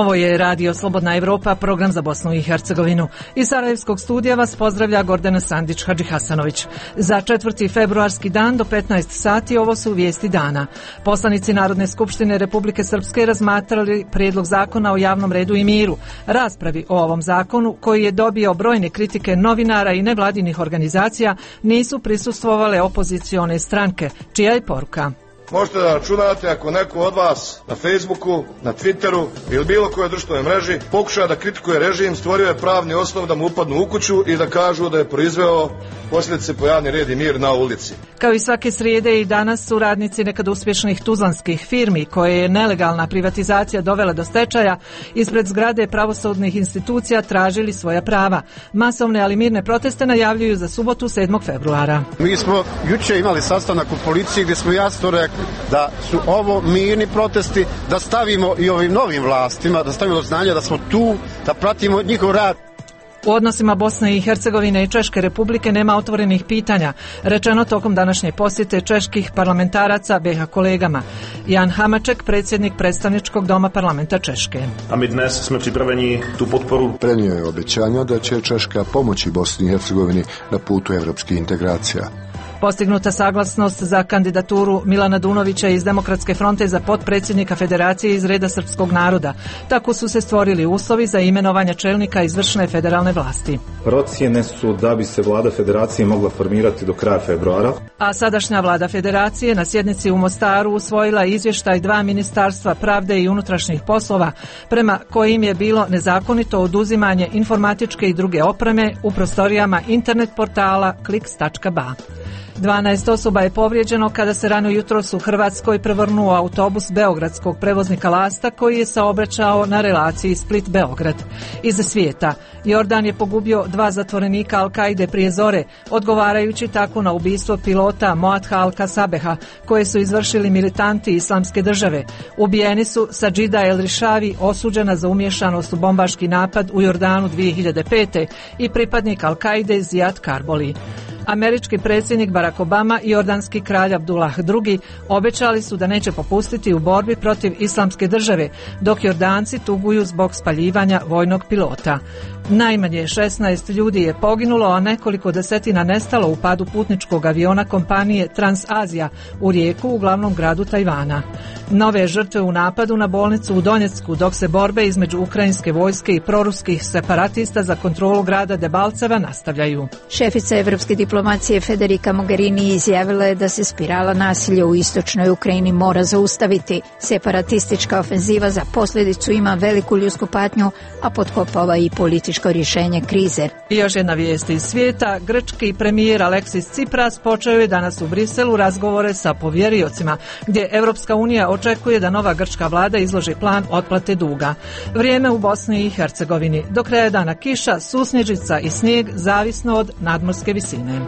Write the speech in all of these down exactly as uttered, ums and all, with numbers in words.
Ovo je Radio Slobodna Evropa, program za Bosnu i Hercegovinu. Iz Sarajevskog studija vas pozdravlja Gordana Sandić-Hadži Hasanović. Za četvrti februarski dan do petnaest sati ovo su vijesti dana. Poslanici Narodne skupštine Republike Srpske razmatrali prijedlog zakona o javnom redu i miru. Raspravi o ovom zakonu, koji je dobio brojne kritike novinara i nevladinih organizacija, nisu prisustvovale opozicione stranke. Čija je poruka? Možete da računate ako neko od vas na Facebooku, na Twitteru ili bilo kojoj društvenoj mreži pokuša da kritikuje režim, stvorio je pravni osnov da mu upadnu u kuću i da kažu da je proizveo posljedice po javni red i mir na ulici. Kao i svake srijede i danas su radnici nekad uspješnih tuzlanskih firmi koje je nelegalna privatizacija dovela do stečaja ispred zgrade pravosudnih institucija tražili svoja prava. Masovne ali mirne proteste najavljuju za subotu sedmog februara. Mi smo jučer imali sastanak u policiji gdje smo jasno rekli da su ovo mirni protesti, da stavimo i ovim novim vlastima, da stavimo do znanja da smo tu, da pratimo njihov rad. U odnosima Bosne i Hercegovine i Češke Republike nema otvorenih pitanja, rečeno tokom današnje posjete čeških parlamentaraca B iH kolegama. Jan Hamaček, predsjednik predstavničkog doma parlamenta Češke. A mi dnes smo pripraveni tu potporu. Prenio je obećanja da će Češka pomoći Bosni i Hercegovini na putu evropskih integracija. Postignuta saglasnost za kandidaturu Milana Dunovića iz Demokratske fronte za potpredsjednika Federacije iz reda srpskog naroda. Tako su se stvorili uslovi za imenovanje čelnika izvršne federalne vlasti. Procjene su da bi se vlada Federacije mogla formirati do kraja februara. A sadašnja vlada Federacije na sjednici u Mostaru usvojila izvještaj dva ministarstva pravde i unutrašnjih poslova, prema kojim je bilo nezakonito oduzimanje informatičke i druge opreme u prostorijama internet portala kliks tačka ba. dvanaest osoba je povrijeđeno kada se rano jutros u Hrvatskoj prevrnuo autobus beogradskog prevoznika Lasta koji je saobraćao na relaciji Split-Beograd. Iz svijeta, Jordan je pogubio dva zatvorenika Al-Kaide prije zore, odgovarajući tako na ubistvo pilota Moadha Al-Kasabeha, koje su izvršili militanti Islamske države. Ubijeni su Sadžida El-Rišavi, osuđena za umješanost u bombaški napad u Jordanu dvije hiljade pete i pripadnik Al-Kaide Ziad Karboli. Američki predsjednik Barack Obama i jordanski kralj Abdullah drugi obećali su da neće popustiti u borbi protiv Islamske države, dok Jordanci tuguju zbog spaljivanja vojnog pilota. Najmanje šesnaest ljudi je poginulo, a nekoliko desetina nestalo u padu putničkog aviona kompanije Transazija u Rijeku u glavnom gradu Tajvana. Nove žrtve u napadu na bolnicu u Donjecku, dok se borbe između ukrajinske vojske i proruskih separatista za kontrolu grada Debalceva nastavljaju. Šefica evropske diplomacije Federica Mogherini izjavila je da se spirala nasilja u istočnoj Ukrajini mora zaustaviti. Separatistička ofenziva za posljedicu ima veliku ljudsku patnju, a potkopava i političko rješenje krize. I još jedna vijest iz svijeta. Grčki premijer Aleksis Tsipras počeo je danas u Briselu razgovore sa povjeriocima, gdje Evropska unija očekuje da nova grčka vlada izloži plan otplate duga. Vrijeme u Bosni i Hercegovini. Do kraja dana kiša, susnježica i snijeg, zavisno od nadmorske visine.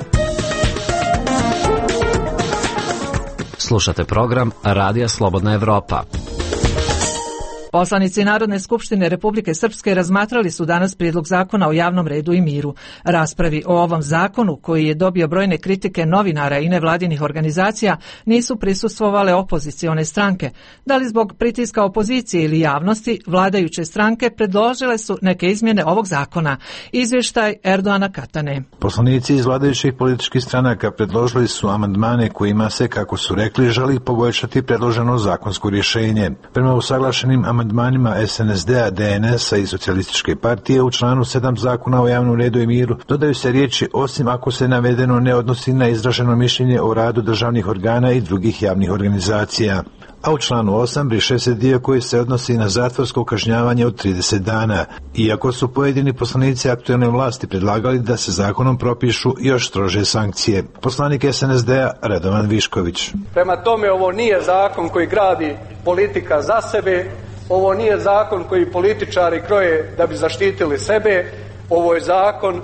Slušate program Radija Slobodna Evropa. Poslanici Narodne skupštine Republike Srpske razmatrali su danas prijedlog zakona o javnom redu i miru. Raspravi o ovom zakonu, koji je dobio brojne kritike novinara i nevladinih organizacija, nisu prisustvovale opozicione stranke. Da li zbog pritiska opozicije ili javnosti, vladajuće stranke predložile su neke izmjene ovog zakona. Izvještaj Erdoana Katane. Poslanici iz vladajućih političkih stranaka predložili su amandmane kojima se, kako su rekli, želi poboljšati predloženo zakonsko rješenje. Prema usaglašenim amandmanima es en es de-a, de en es-a i Socijalističke partije u članu sedam zakona o javnom redu i miru dodaju se riječi osim ako se navedeno ne odnosi na izraženo mišljenje o radu državnih organa i drugih javnih organizacija. A u članu osam briše se dio koji se odnosi na zatvorsko kažnjavanje od trideset dana, iako su pojedini poslanici aktualne vlasti predlagali da se zakonom propišu još strože sankcije. Poslanik es en es de-a Radovan Višković. Prema tome, ovo nije zakon koji gradi politika za sebe, ovo nije zakon koji političari kroje da bi zaštitili sebe, ovo je zakon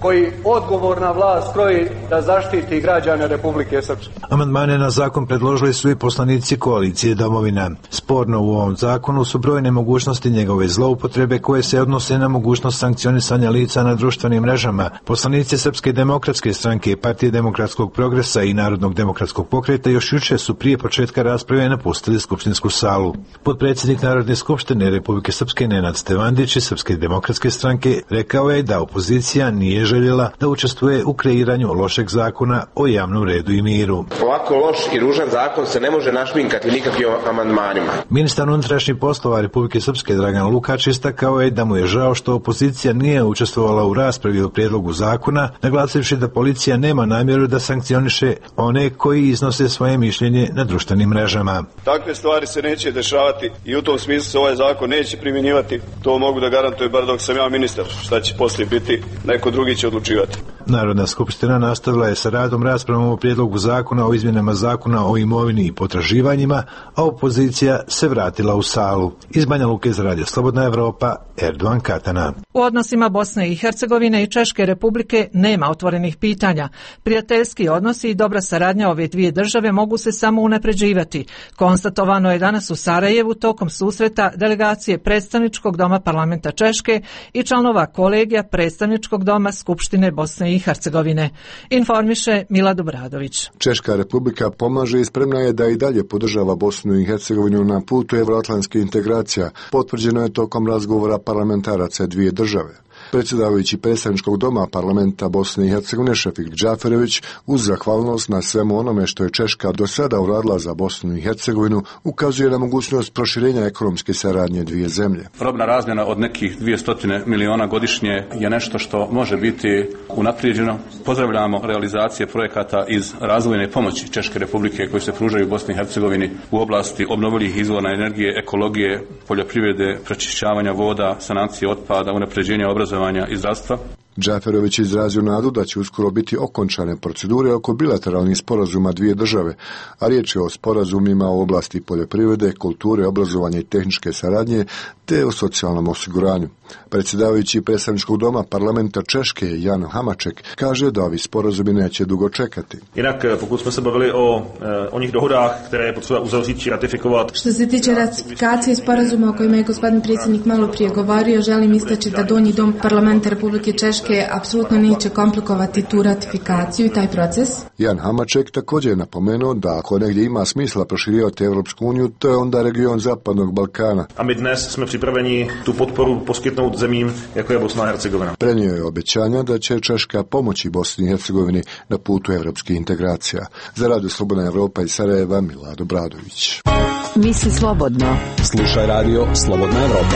koji odgovorna vlast kroji da zaštiti građane Republike Srpske. Amandmane na zakon predložili su i poslanici koalicije Domovina. Sporno u ovom zakonu su brojne mogućnosti njegove zloupotrebe koje se odnose na mogućnost sankcionisanja lica na društvenim mrežama. Poslanici Srpske demokratske stranke, Partije demokratskog progresa i Narodnog demokratskog pokreta još juče su prije početka rasprave napustili skupštinsku salu. Potpredsjednik Narodne skupštine Republike Srpske Nenad Stevandić iz Srpske demokratske stranke rekao je da opozicija nije željela da učestvuje u kreiranju lošeg zakona o javnom redu i miru. Ovako loš i ružan zakon se ne može našminkati nikakvim amandmanima. Ministar unutrašnjih poslova Republike Srpske Dragan Lukač istakao je da mu je žao što opozicija nije učestvovala u raspravi o prijedlogu zakona, naglasivši da policija nema namjeru da sankcioniše one koji iznose svoje mišljenje na društvenim mrežama. Takve stvari se neće dešavati i u tom smislu se ovaj zakon neće primjenjivati. To mogu da garantuju bar dok sam ja ministar. Šta će poslije biti, neko drugi će odlučivati. Narodna skupština nastavila je sa radom raspravom o prijedlogu zakona o izmjenama zakona o imovini i potraživanjima, a opozicija se vratila u salu. Iz Banja Luke za Radio Slobodna Evropa, Erdovan Katana. U odnosima Bosne i Hercegovine i Češke Republike nema otvorenih pitanja. Prijateljski odnosi i dobra saradnja ove dvije države mogu se samo unapređivati. Konstatovano je danas u Sarajevu tokom susreta delegacije Predstavničkog doma parlamenta Češke i članova kolegija Predstavničkog doma Skupštine Bosne i Hercegovine. Informiše Milad Obradović. Češka Republika pomaže i spremna je da i dalje podržava Bosnu i Hercegovinu na putu evroatlantskih integracija. Potvrđeno je tokom razgovora parlamentaraca dvije države. Predsjedavajući Predstavničkog doma parlamenta Bosne i Hercegovine Šefik Džaferević uz zahvalnost na svemu onome što je Češka do sada uradila za Bosnu i Hercegovinu ukazuje na mogućnost proširenja ekonomske saradnje dvije zemlje. Robna razmjena od nekih dvjesto miliona godišnje je nešto što može biti unaprijeđeno. Pozdravljamo realizacije projekata iz razvojne pomoći Češke Republike koji se pružaju Bosni i Hercegovini u oblasti obnovljivih izvora energije, ekologije, poljoprivrede, pročišćavanja voda, sanacije otpada, unapređenja obrazovanja i zdravstva. Džaferović je izrazio nadu da će uskoro biti okončane procedure oko bilateralnih sporazuma dvije države, a riječ je o sporazumima u oblasti poljoprivrede, kulture, obrazovanja i tehničke saradnje, te o socijalnom osiguranju. Predsjedavajući Predstavničkog doma parlamenta Češke Jan Hamaček kaže da ovi sporazumi neće dugo čekati. Inak, pokud smo se bavili o onih dohodách, které je potřeba uzavřít či ratifikovat. Što se tiče ratifikacije sporazuma o kojima je gospodin predsjednik malo prije govorio, želim istaći da Donji dom parlamenta Republike Češke apsolutno neće komplikovati tu ratifikaciju i taj proces. Jan Hamaček također je napomenuo da ako negdje ima smisla proširivati Evropsku uniju, to je onda region Zapadnog Balkana. A mi dnes jsme připraveni tu podporu poskytnout zemím, jako je Bosna i Hercegovina. Prenio je obećanja da će Češka pomoći Bosni i Hercegovini na putu evropskih integracija. Za Radio Slobodna Evropa iz Sarajeva, Milad Obradović. Misli slobodno. Slušaj Radio Slobodna Evropa.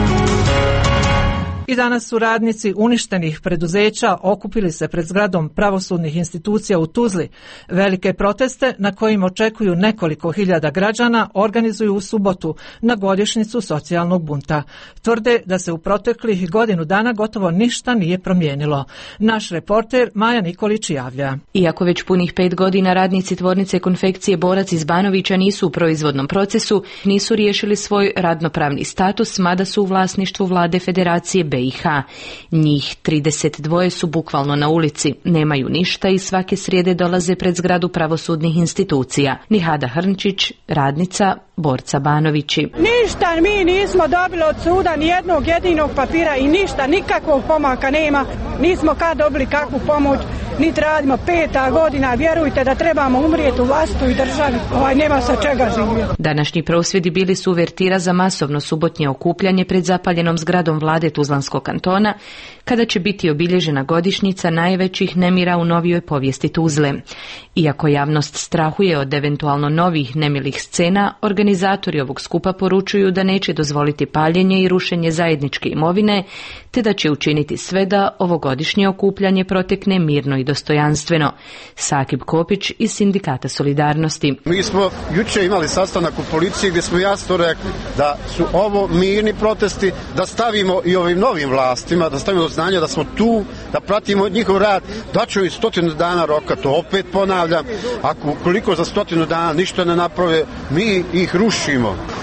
I danas su radnici uništenih preduzeća okupili se pred zgradom pravosudnih institucija u Tuzli. Velike proteste na kojim očekuju nekoliko hiljada građana organizuju u subotu na godišnjicu socijalnog bunta. Tvrde da se u proteklih godinu dana gotovo ništa nije promijenilo. Naš reporter Maja Nikolić javlja. Iako već punih pet godina radnici tvornice konfekcije Borac iz Banovića nisu u proizvodnom procesu, nisu riješili svoj radnopravni status, mada su u vlasništvu vlade Federacije B i H. Njih trideset dva su bukvalno na ulici, nemaju ništa i svake srijede dolaze pred zgradu pravosudnih institucija. Nihada Hrnčić, radnica Borca Banovići. Ništa mi nismo dobili od suda, ni jednog jedinog papira i ništa, nikakvog pomaka nema. Nismo kad dobili kakvu pomoć, niti radimo peta godina, vjerujte da trebamo umrijeti u vlastitoj državi, ovaj nema sa čega živjeti. Današnji prosvjedi bili su uvertira za masovno subotnje okupljanje pred zapaljenom zgradom vlade Tuzlanskog kantona, kada će biti obilježena godišnjica najvećih nemira u novijoj povijesti Tuzle. Iako javnost strahuje od eventualno novih nemilih scena, organizatori ovog skupa poručuju da neće dozvoliti paljenje i rušenje zajedničke imovine, te da će učiniti sve da ovogodišnje okupljanje protekne mirno i dostojanstveno. Sakib Kopić iz Sindikata Solidarnosti. Mi smo juče imali sastanak u policiji gdje smo jasno rekli da su ovo mirni protesti, da stavimo i ovim novim vlastima, da stavimo do znanja da smo tu, da pratimo njihov rad, da ću i stotinu dana roka, to opet ponavljam, ako koliko za stotinu dana ništa ne naprave, mi ih rušimo.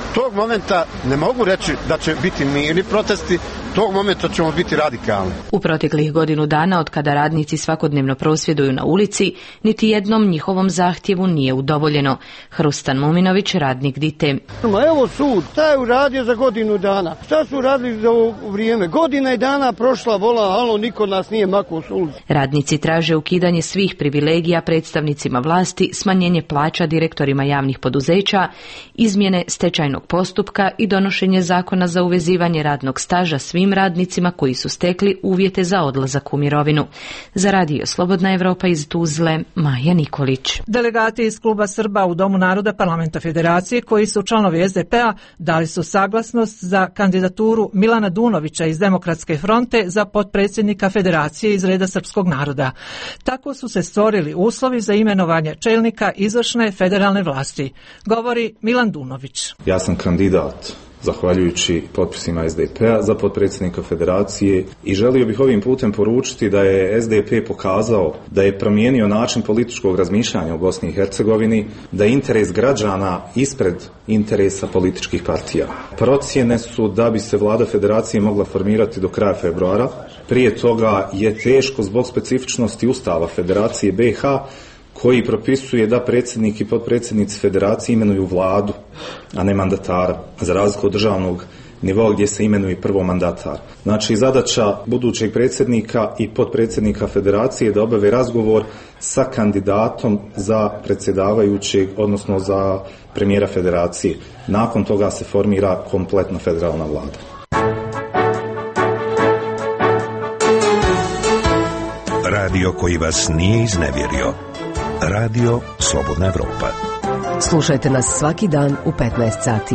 Tog momenta ne mogu reći da će biti mirni protesti, tog momenta ćemo biti radikalni. U proteklih godinu dana, od kada radnici svakodnevno prosvjeduju na ulici, niti jednom njihovom zahtjevu nije udovoljeno. Hrustan Muminović, radnik Dite. Evo sud, šta je uradio za godinu dana? Šta su radili za ovo vrijeme? Godina i dana prošla, vola, alo, niko nas nije makao s ulici. Radnici traže ukidanje svih privilegija predstavnicima vlasti, smanjenje plaća direktorima javnih poduzeća, izmjene stečajnog postupka i donošenje zakona za uvezivanje radnog staža svim radnicima koji su stekli uvjete za odlazak u mirovinu. Za Radio Slobodna Evropa iz Tuzle, Maja Nikolić. Delegati iz Kluba Srba u Domu naroda Parlamenta Federacije, koji su članovi es de pe a, dali su saglasnost za kandidaturu Milana Dunovića iz Demokratske fronte za potpredsjednika Federacije iz reda srpskog naroda. Tako su se stvorili uslovi za imenovanje čelnika izvršne federalne vlasti, govori Milan Dunović. Ja sam kandidat, zahvaljujući potpisima es de pe a, za potpredsjednika Federacije i želio bih ovim putem poručiti da je es de pe pokazao da je promijenio način političkog razmišljanja u Bosni i Hercegovini, da je interes građana ispred interesa političkih partija. Procjene su da bi se vlada Federacije mogla formirati do kraja februara. Prije toga je teško zbog specifičnosti Ustava Federacije be i ha, koji propisuje da predsjednik i potpredsjednici Federacije imenuju vladu, a ne mandatara, za razliku od državnog nivoa gdje se imenuje prvo mandatar. Znači, zadaća budućeg predsjednika i potpredsjednika Federacije je da obave razgovor sa kandidatom za predsjedavajućeg, odnosno za premijera Federacije. Nakon toga se formira kompletna federalna vlada. Radio koji vas nije iznevjerio. Radio Slobodna Evropa. Slušajte nas svaki dan u petnaest sati.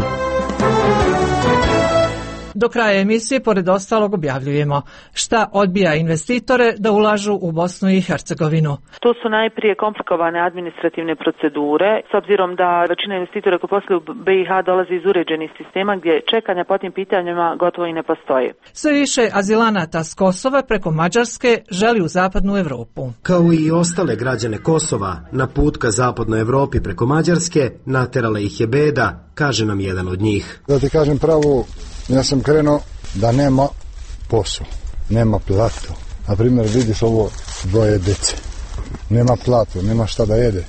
Do kraja emisije, pored ostalog, objavljujemo šta odbija investitore da ulažu u Bosnu i Hercegovinu. To su najprije komplikovane administrativne procedure, s obzirom da većina investitora koji posluju u be i ha dolazi iz uređenih sistema gdje čekanja po tim pitanjima gotovo i ne postoje. Sve više azilanata s Kosova preko Mađarske želi u zapadnu Evropu. Kao i ostale građane Kosova, na put ka zapadnoj Evropi preko Mađarske naterala ih je beda, kaže nam jedan od njih. Da ti kažem pravo, ja sam krenuo da nema posao, nema platu. Na primjer, vidiš ovo dvoje djece. Nema platu, nema šta da jede.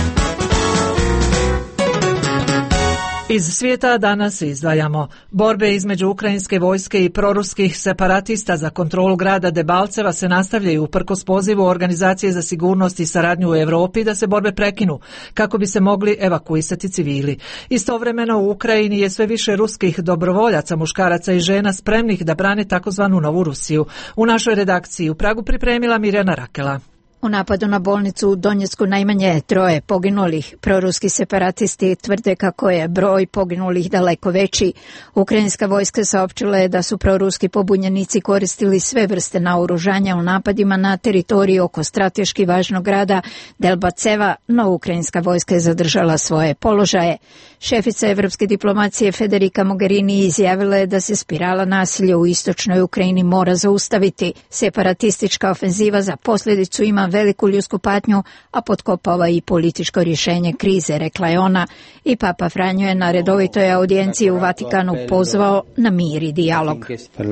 Iz svijeta danas izdvajamo borbe između ukrajinske vojske i proruskih separatista za kontrolu grada Debalceva se nastavljaju uprkos pozivu Organizacije za sigurnost i saradnju u Europi da se borbe prekinu kako bi se mogli evakuisati civili. Istovremeno u Ukrajini je sve više ruskih dobrovoljaca, muškaraca i žena spremnih da brane takozvanu Novu Rusiju. U našoj redakciji u Pragu pripremila Mirjana Rakela. U napadu na bolnicu u Donjecku najmanje je troje poginulih. Proruski separatisti tvrde kako je broj poginulih daleko veći. Ukrajinska vojska saopćila je da su proruski pobunjenici koristili sve vrste naoružanja u napadima na teritoriji oko strateški važnog grada Delbaceva, no ukrajinska vojska je zadržala svoje položaje. Šefica evropske diplomacije Federica Mogherini izjavila je da se spirala nasilja u istočnoj Ukrajini mora zaustaviti. Separatistička ofenziva za posljedicu ima veliku ljudsku patnju, a potkopava i političko rješenje krize, rekla je ona. I Papa Franjo je na redovitoj audijenciji u Vatikanu pozvao na mir i dijalog.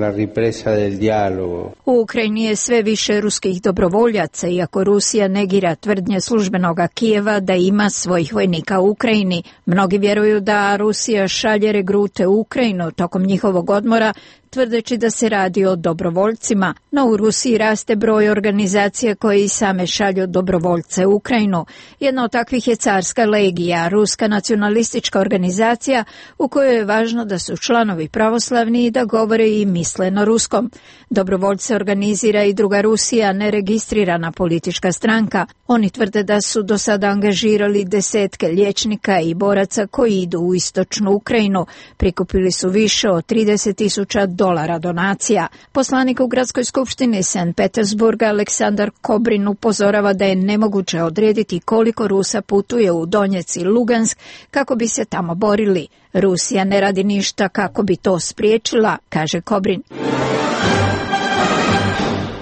U Ukrajini je sve više ruskih dobrovoljaca, iako Rusija negira tvrdnje službenog Kijeva da ima svojih vojnika u Ukrajini. Mnogi vjeruju da Rusija šalje regrute u Ukrajinu tokom njihovog odmora, tvrdeći da se radi o dobrovoljcima, no u Rusiji raste broj organizacija koje i same šalju dobrovoljce u Ukrajinu. Jedna od takvih je Carska legija, ruska nacionalistička organizacija u kojoj je važno da su članovi pravoslavni i da govore i misle na ruskom. Dobrovoljce organizira i Druga Rusija, neregistrirana politička stranka. Oni tvrde da su do sada angažirali desetke liječnika i boraca koji idu u istočnu Ukrajinu. Prikupili su više od trideset tisuća dolara donacija. Poslanik u gradskoj skupštini Sankt Petersburga Aleksandar Kobrin upozorava da je nemoguće odrediti koliko Rusa putuje u Donjec i Lugansk kako bi se tamo borili. Rusija ne radi ništa kako bi to spriječila, kaže Kobrin.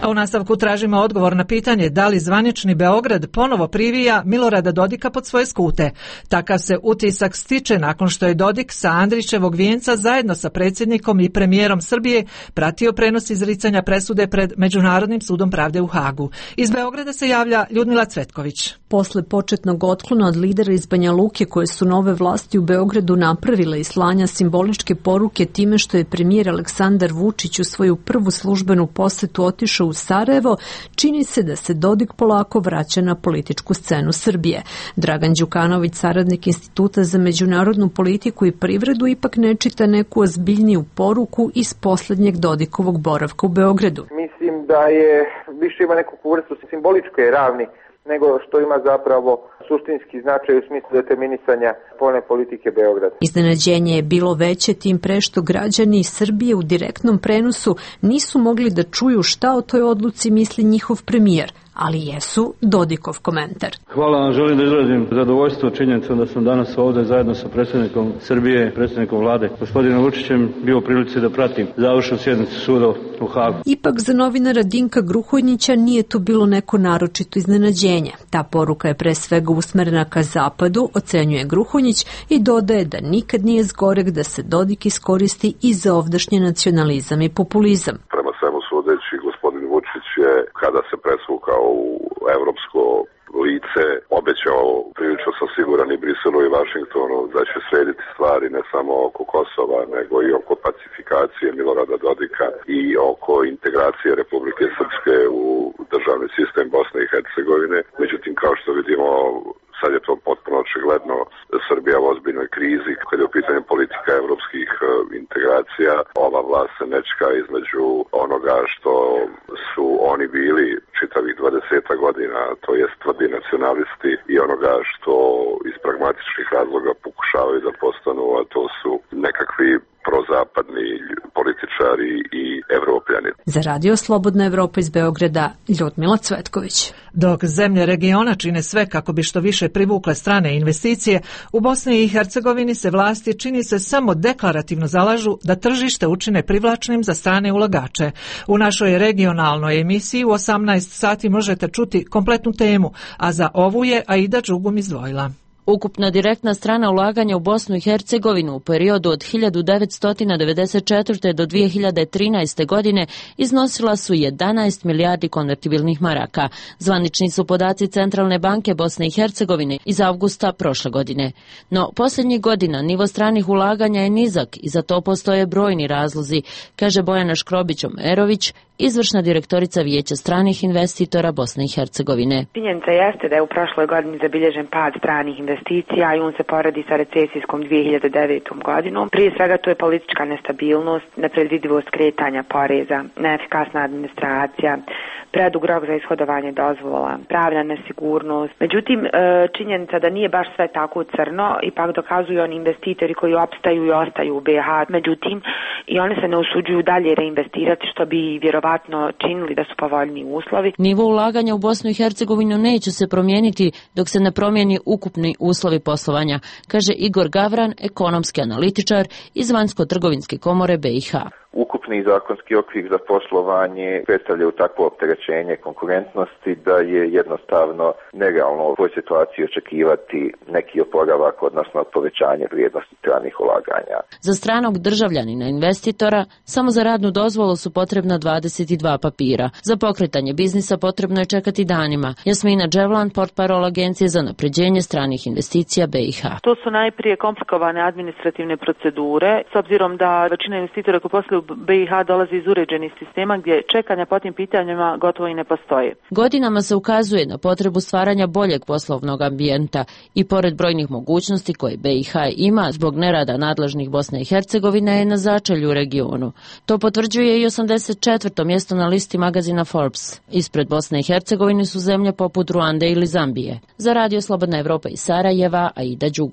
A u nastavku tražimo odgovor na pitanje da li zvanični Beograd ponovo privija Milorada Dodika pod svoje skute. Takav se utisak stiče nakon što je Dodik sa Andrićevog vijenca zajedno sa predsjednikom i premijerom Srbije pratio prenos izricanja presude pred Međunarodnim sudom pravde u Hagu. Iz Beograda se javlja Ljudmila Cvetković. Posle početnog otklona od lidera iz Banja Luke koje su nove vlasti u Beogradu napravile i slanja simboličke poruke time što je premijer Aleksandar Vučić u svoju prvu službenu posetu otišao u Sarajevo, čini se da se Dodik polako vraća na političku scenu Srbije. Dragan Đukanović, saradnik Instituta za međunarodnu politiku i privredu, ipak ne čita neku ozbiljniju poruku iz posljednjeg Dodikovog boravka u Beogradu. Mislim da je više ima neku vrstu simboličke ravni nego što ima zapravo suštinski značaj u smislu determinisanja spoljne politike Beograda. Iznenađenje je bilo veće tim pre što građani Srbije u direktnom prenosu nisu mogli da čuju šta o toj odluci misli njihov premijer, ali jesu Dodikov komentar. Hvala vam, želim da izrazim zadovoljstvo činjenicom da sam danas ovdje zajedno sa predsjednikom Srbije, predsjednikom vlade, gospodinom Vučićem, bio u prilici da pratim završnu sjednicu suda u Hagu. Ipak za novinara Dinka Gruhonjića nije to bilo neko naročito iznenađenje. Ta poruka je pre svega usmerena ka zapadu, ocenjuje Gruhonjić i dodaje da nikad nije zgoreg da se Dodik iskoristi i za ovdašnji nacionalizam i populizam. Prema svemu sudeći, gospodin Vučić je, kada se presvukao u evropsko lice, obećao, prilično sam siguran, i Briselu i Vašingtonu da će srediti stvari ne samo oko Kosova, nego i oko pacifikacije Milorada Dodika i oko integracije Republike Srpske u državni sistem Bosne i Hercegovine. Međutim, kao što vidimo, sad je to potpuno očigledno, Srbija u ozbiljnoj krizi. Kad je u pitanju politika evropskih integracija, ova vlast se nečka između onoga što su oni bili čitavih dvadeset godina, to jest tvrdi nacionalisti, i onoga što iz pragmatičnih razloga pokušavaju da postanu, a to su nekakvi prozapadni političari i evropljani. Za Radio Slobodna Evropa iz Beograda, Ljudmila Cvetković. Dok zemlje regiona čine sve kako bi što više privukle strane investicije, u Bosni i Hercegovini se vlasti čini se samo deklarativno zalažu da tržište učine privlačnim za strane ulagače. U našoj regionalnoj emisiji u osamnaest sati možete čuti kompletnu temu, a za ovu je Aida Đugum izdvojila. Ukupna direktna strana ulaganja u Bosnu i Hercegovinu u periodu od hiljadu devetsto devedeset četvrte. do dvije hiljade trinaeste. godine iznosila su jedanaest milijardi konvertibilnih maraka. Zvanični su podaci Centralne banke Bosne i Hercegovine iz avgusta prošle godine. No, posljednjih godina nivo stranih ulaganja je nizak i za to postoje brojni razlozi, kaže Bojana Škrobić-Omerović, izvršna direktorica Vijeća stranih investitora Bosne i Hercegovine. Činjenica jeste da je u prošloj godini zabilježen pad stranih investicija i on se poradi sa recesijskom dvije hiljade devetom godinom. Prije svega to je politička nestabilnost, nepredvidivost kretanja poreza, neefikasna administracija, predug rok za ishodovanje dozvola, pravna nesigurnost. Međutim, činjenica da nije baš sve tako crno, ipak dokazuju oni investitori koji opstaju i ostaju u B iH. Međutim, i oni se ne usuđuju dalje reinvestirati, što bi vjerovatno činili da su povoljniji uslovi. Nivo ulaganja u Bosnu i Hercegovinu neće se promijeniti dok se ne promijeni ukupni uslovi poslovanja, kaže Igor Gavran, ekonomski analitičar iz Vanjsko-trgovinske komore B iH. Ukupni zakonski okvir za poslovanje predstavljaju takvo opterećenje konkurentnosti da je jednostavno nerealno u ovoj situaciji očekivati neki oporavak, odnosno povećanje vrijednosti stranih ulaganja. Za stranog državljanina investitora samo za radnu dozvolu su potrebna dvadeset dva papira. Za pokretanje biznisa potrebno je čekati danima. Jasmina Dževlan, portparol Agencije za napređenje stranih investicija B iH. To su najprije komplikovane administrativne procedure, s obzirom da većina investitora koji posluju B iH dolazi iz uređenih sistema gdje čekanja po tim pitanjima gotovo i ne postoje. Godinama se ukazuje na potrebu stvaranja boljeg poslovnog ambijenta i pored brojnih mogućnosti koje B iH ima zbog nerada nadležnih Bosne i Hercegovine je na začelju u regionu. To potvrđuje i osamdeset četvrto mjesto na listi magazina Forbes. Ispred Bosne i Hercegovine su zemlje poput Ruande ili Zambije. Za Radio Slobodna Evropa iz Sarajeva, Aida Đugum.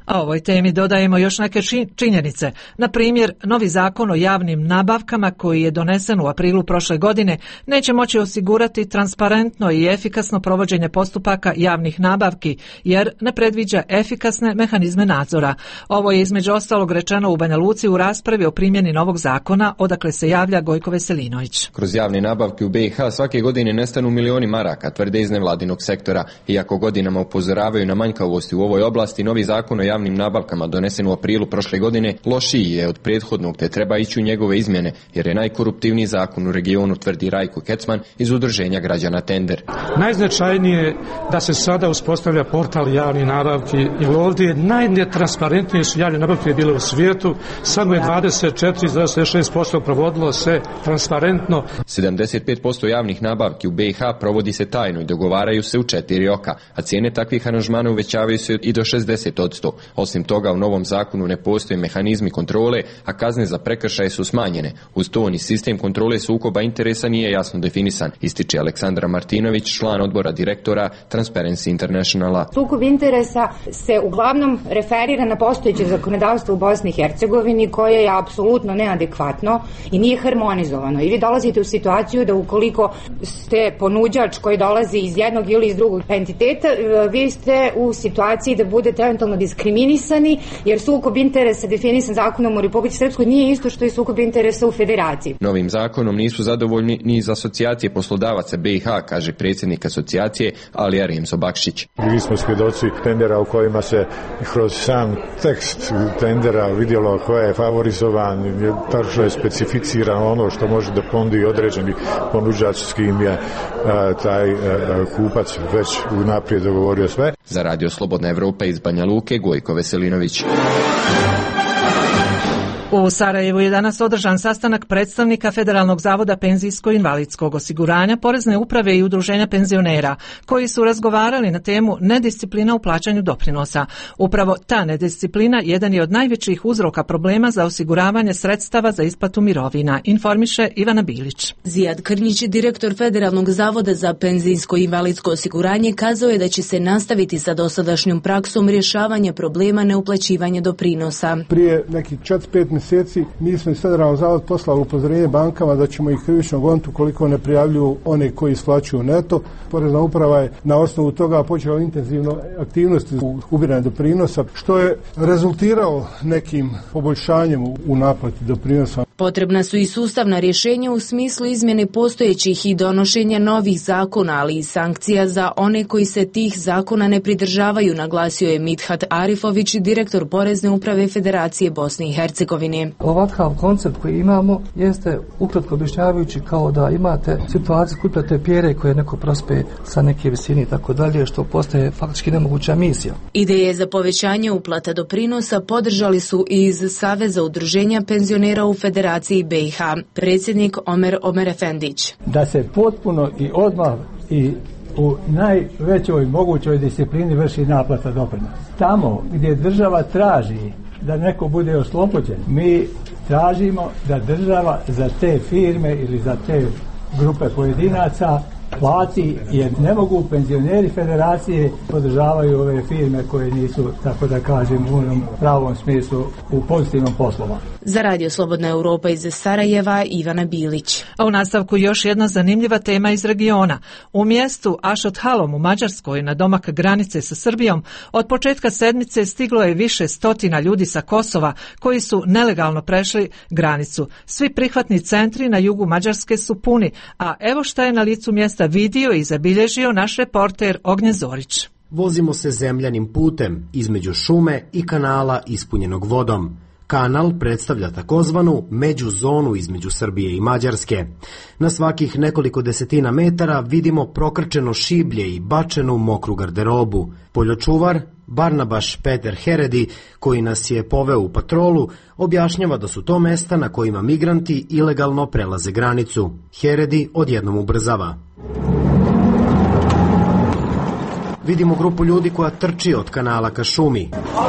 A ovoj temi dodajemo još neke činjenice. Na primjer, novi zakon o javnim nabavkama koji je donesen u aprilu prošle godine neće moći osigurati transparentno i efikasno provođenje postupaka javnih nabavki jer ne predviđa efikasne mehanizme nadzora. Ovo je između ostalog rečeno u Banja Luci u raspravi o primjeni novog zakona, odakle se javlja Gojko Veselinović. Kroz javne nabavke u B i H svake godine nestanu milioni maraka, tvrde iz nevladinog sektora. Iako godinama upozoravaju na manjkavosti u ovoj oblasti, novi zakon o javnim nabavkama donesen u aprilu prošle godine lošiji je od prethodnog te treba ići u njegove izmjene jer je najkoruptivniji zakon u regionu, tvrdi Rajko Kecman iz udruženja građana Tender. Najznačajnije je da se sada uspostavlja portal javnih nabavki jer ovdje najnetransparentnije su javne nabavke bile u svijetu, samo je dvadeset četiri zarez šest posto provodilo se transparentno. sedamdeset pet posto javnih nabavki u B i H provodi se tajno i dogovaraju se u četiri oka, a cijene takvih aranžmana uvećavaju se i do šezdeset posto. Osim toga, u novom zakonu ne postoje mehanizmi kontrole, a kazne za prekršaje su smanjene. Uz to ni sistem kontrole sukoba interesa nije jasno definisan, ističe Aleksandra Martinović, član odbora direktora Transparency Internationala. Sukob interesa se uglavnom referira na postojeće zakonodavstvo u Bosni i Hercegovini koje je apsolutno neadekvatno i nije harmonizovano. I vi dolazite u situaciju da ukoliko ste ponuđač koji dolazi iz jednog ili iz drugog entiteta, vi ste u situaciji da budete eventualno diskriminisani, jer sukob interesa definisan zakonom u Republici Srpskoj nije isto što je sukob interesa u Federaciji. Novim zakonom nisu zadovoljni ni iz asocijacije poslodavaca B i H, kaže predsjednik asocijacije Alija Remzo-Bakšić. Mi smo svjedoci tendera u kojima se kroz sam tekst tendera vidjelo ko je favorizovan, tačno je specificirano ono što može da ponudi određeni ponuđač s kim je a, taj a, kupac već unaprijed dogovorio sve. Za Radio Slobodna Evropa iz Banja Luke, Gojko Veselinović. U Sarajevu je danas održan sastanak predstavnika Federalnog zavoda penzijsko-invalidskog osiguranja, Porezne uprave i udruženja penzionera, koji su razgovarali na temu nedisciplina u plaćanju doprinosa. Upravo ta nedisciplina jedan je od najvećih uzroka problema za osiguravanje sredstava za isplatu mirovina, informiše Ivana Bilić. Zijad Krnjić, direktor Federalnog zavoda za penzijsko-invalidsko osiguranje, kazao je da će se nastaviti sa dosadašnjom praksom rješavanja problema neuplaćivanja doprinosa. Prije nekih četiri pet mjeseci mi smo iz Federalnog zavoda poslali upozorenje bankama da ćemo ih krivično goniti ukoliko ne prijavljuju one koji isplaćuju neto. Porezna uprava je na osnovu toga počela intenzivno aktivnosti u ubiranju doprinosa, što je rezultiralo nekim poboljšanjem u naplati doprinosa. Potrebna su i sustavna rješenja u smislu izmjene postojećih i donošenja novih zakona, ali i sankcija za one koji se tih zakona ne pridržavaju, naglasio je Mithat Arifović, direktor Porezne uprave Federacije Bosne i Hercegovine. Ovakav koncept koji imamo jeste ukratko objašnjavajući kao da imate situaciju kupljate pjere koje neko prospe sa neke visine i tako dalje, što postaje faktički nemoguća misija. Ideje za povećanje uplata doprinosa podržali su i iz Saveza udruženja penzionera u Federaciji B i H, predsjednik Omer Omer Efendić. Da se potpuno i odmah i u najvećoj mogućoj disciplini vrši naplata doprinosa. Tamo gdje država traži da neko bude oslobođen, mi tražimo da država za te firme ili za te grupe pojedinaca plati, jer ne mogu penzioneri federacije podržavaju ove firme koje nisu, tako da kažem, u onom pravom smislu u pozitivnom poslovanju. Za Radio Slobodna Europa iz Sarajeva, Ivana Bilić. A u nastavku još jedna zanimljiva tema iz regiona. U mjestu Ašot Halom u Mađarskoj, na domak granice sa Srbijom, od početka sedmice stiglo je više stotina ljudi sa Kosova koji su nelegalno prešli granicu. Svi prihvatni centri na jugu Mađarske su puni, a evo šta je na licu mjesta vidio i zabilježio naš reporter Ognjen Zorić. Vozimo se zemljanim putem između šume i kanala ispunjenog vodom. Kanal predstavlja takozvanu međuzonu između Srbije i Mađarske. Na svakih nekoliko desetina metara vidimo prokrčeno šiblje i bačenu mokru garderobu. Poljočuvar Barnabaš Peter Heredi, koji nas je poveo u patrolu, objašnjava da su to mesta na kojima migranti ilegalno prelaze granicu. Heredi odjednom ubrzava. Vidimo grupu ljudi koja trči od kanala ka šumi.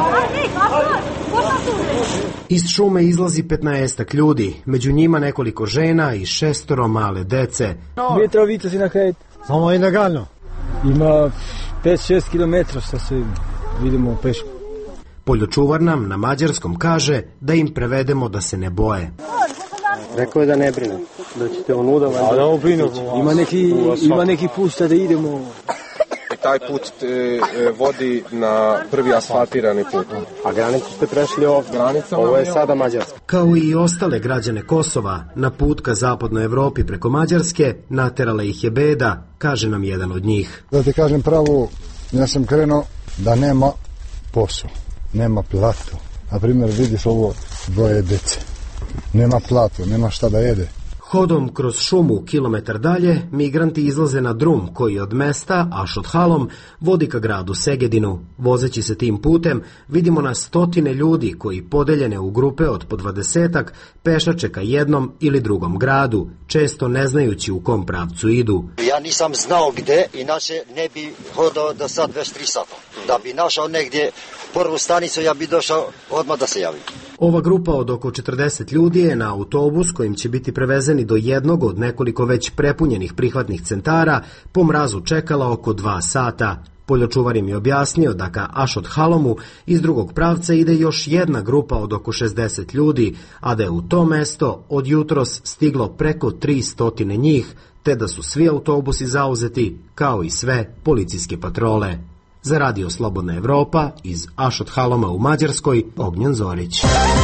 Iz šume izlazi petnaestak ljudi, među njima nekoliko žena i šestoro male dece. Mitrovica si na kraju. Samo ilegalno. Ima pet šest kilometra što se vidimo peško. Poljočuvar nam na mađarskom kaže da im prevedemo da se ne boje. Rekao je da ne brinu, da ćete onuda. Ima neki, ima neki put da idemo. Taj put te vodi na prvi asfaltirani put. A granicu ste prešli ovdje. Granica ovo je sada Mađarska. Kao i ostale građane Kosova, na put ka zapadnoj Evropi preko Mađarske naterala ih je beda, kaže nam jedan od njih. Da ti kažem pravo, ja sam krenuo da nema posao, nema platu. Na primjer, vidiš ovo dvoje dece. Nema platu, nema šta da jede. Hodom kroz šumu kilometar dalje, migranti izlaze na drum koji od mesta Ašot Halom vodi ka gradu Segedinu. Vozeći se tim putem, vidimo na stotine ljudi koji podeljene u grupe od po dvadesetak pešače ka jednom ili drugom gradu, često ne znajući u kom pravcu idu. Ja nisam znao gde, inače ne bi hodao do sad već tri sata. Da bi našao negdje prvu stanicu, ja bi došao odmah da se javim. Ova grupa od oko četrdeset ljudi je na autobus kojim će biti prevezeni do jednog od nekoliko već prepunjenih prihvatnih centara po mrazu čekala oko dva sata. Poljočuvar im je objasnio da ka Ašot Halomu iz drugog pravca ide još jedna grupa od oko šezdeset ljudi, a da je u to mesto od jutros stiglo preko tri stotine njih, te da su svi autobusi zauzeti, kao i sve policijske patrole. Za Radio Slobodna Evropa iz Ašot Haloma u Mađarskoj, Ognjen Zorić.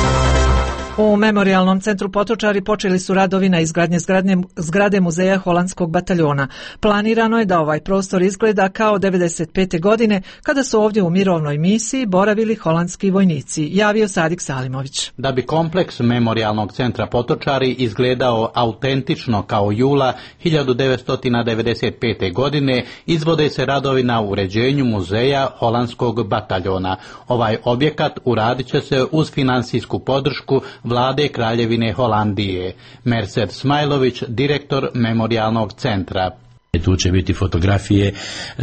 U Memorijalnom centru Potočari počeli su radovi na izgradnje zgrade, zgrade muzeja holandskog bataljona. Planirano je da ovaj prostor izgleda kao devedeset pete godine, kada su ovdje u mirovnoj misiji boravili holandski vojnici, javio Sadik Salimović. Da bi kompleks Memorijalnog centra Potočari izgledao autentično kao jula hiljadu devetsto devedeset pete. godine, izvode se radovi na uređenju muzeja holandskog bataljona. Ovaj objekat uradit će se uz finansijsku podršku Vlade Kraljevine Holandije. Merced Smajlović, direktor Memorijalnog centra. Tu će biti fotografije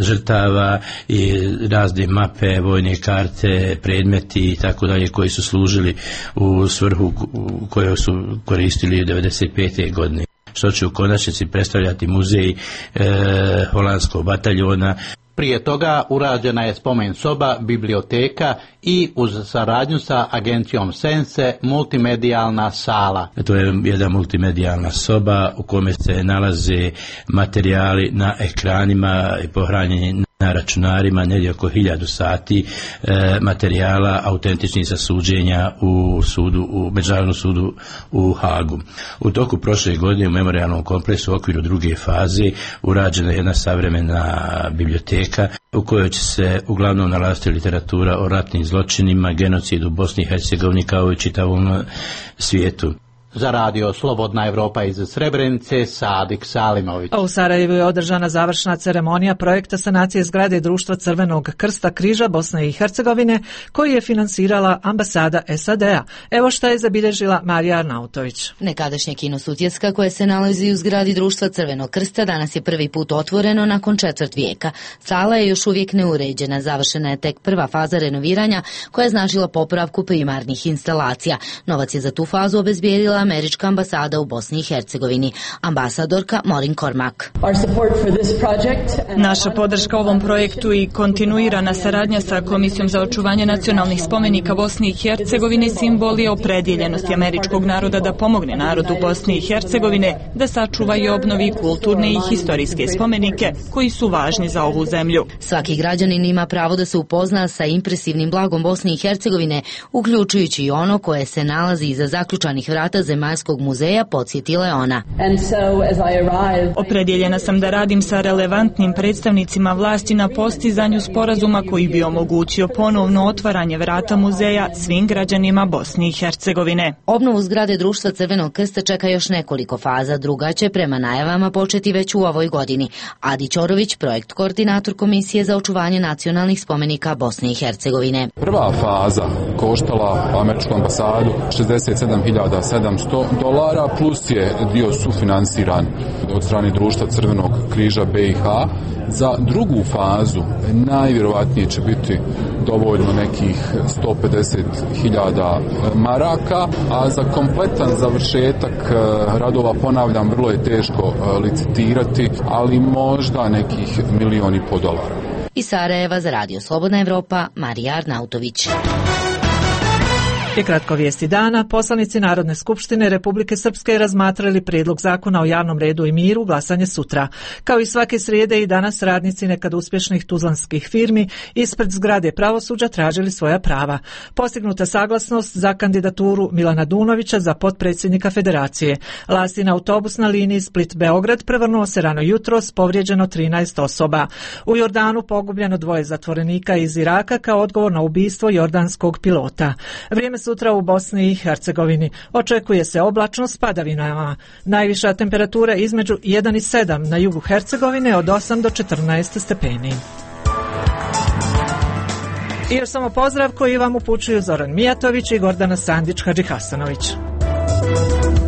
žrtava i razne mape, vojne karte, predmeti i tako dalje koji su služili u svrhu koju su koristili u devedeset pete. godine. Što će u konačnici predstavljati muzej e, holandskog bataljona. Prije toga urađena je spomen soba, biblioteka i uz saradnju sa agencijom Sense multimedijalna sala. To je jedna multimedijalna soba u kome se nalaze materijali na ekranima i pohranjeni na računarima, negdje oko hiljadu sati e, materijala autentičnih za suđenja u sudu, u Međunarodnom sudu u Hagu. U toku prošle godine u memorijalnom kompleksu u okviru druge faze urađena je jedna savremena biblioteka u kojoj će se uglavnom nalaziti literatura o ratnim zločinima, genocidu u Bosni i Hercegovini kao i čitavom svijetu. Za Radio Slobodna Evropa iz Srebrenice, Sadik Salimović. U Sarajevu je održana završna ceremonija projekta sanacije zgrade Društva Crvenog krsta križa Bosne i Hercegovine, koji je finansirala ambasada es a de a. Evo šta je zabilježila Marija Arnautović. Nekadašnje kino Sutjeska, koje se nalazi u zgradi Društva Crvenog krsta, danas je prvi put otvoreno nakon četvrt vijeka. Sala je još uvijek neuređena, završena je tek prva faza renoviranja, koja je značila popravku primarnih instalacija. Novac je za tu fazu obezbijedila američka ambasada u Bosni i Hercegovini, ambasadorka Maureen Cormack. Naša podrška ovom projektu i kontinuirana saradnja sa Komisijom za očuvanje nacionalnih spomenika Bosne i Hercegovine simbol je opredjeljenosti američkog naroda da pomogne narodu Bosne i Hercegovine da sačuva i obnovi kulturne i historijske spomenike koji su važni za ovu zemlju. Svaki građanin ima pravo da se upozna sa impresivnim blagom Bosne i Hercegovine, uključujući i ono koje se nalazi iza zaključanih vrata Zemaljskog muzeja, podsjetila je ona. Opredjeljena sam da radim sa relevantnim predstavnicima vlasti na postizanju sporazuma koji bi omogućio ponovno otvaranje vrata muzeja svim građanima Bosne i Hercegovine. Obnovu zgrade Društva Crvenog krsta čeka još nekoliko faza, druga će prema najavama početi već u ovoj godini. Adi Ćorović, projekt koordinator Komisije za očuvanje nacionalnih spomenika Bosne i Hercegovine. Prva faza koštala američku ambasadu šezdeset sedam hiljada sedamsto dolara, plus je dio sufinansiran od strane Društva Crvenog križa be i ha. Za drugu fazu najvjerovatnije će biti dovoljno nekih sto pedeset hiljada maraka, a za kompletan završetak radova, ponavljam, vrlo je teško licitirati, ali možda nekih milion i po dolara. Iz Sarajeva za Radio Slobodna Evropa, Marija Arnautović. I kratko vijesti dana, poslanici Narodne skupštine Republike Srpske razmatrali prijedlog zakona o javnom redu i miru, glasanje sutra. Kao i svake srijede i danas radnici nekad uspješnih tuzlanskih firmi ispred zgrade pravosuđa tražili svoja prava. Postignuta saglasnost za kandidaturu Milana Dunovića za potpredsjednika Federacije. Lasin autobus na liniji Split-Beograd prevrnuo se rano jutros, povrijeđeno trinaest osoba. U Jordanu pogubljeno dvoje zatvorenika iz Iraka kao odgovor na ubistvo jordanskog pilota. Vrijeme sutra u Bosni i Hercegovini. Očekuje se oblačno s padavinama. Najviša temperatura između jedan i sedam, na jugu Hercegovine od osam do četrnaest stepeni. I još samo pozdrav koji vam upućuju Zoran Mijatović i Gordana Sandić-Hadžihasanović.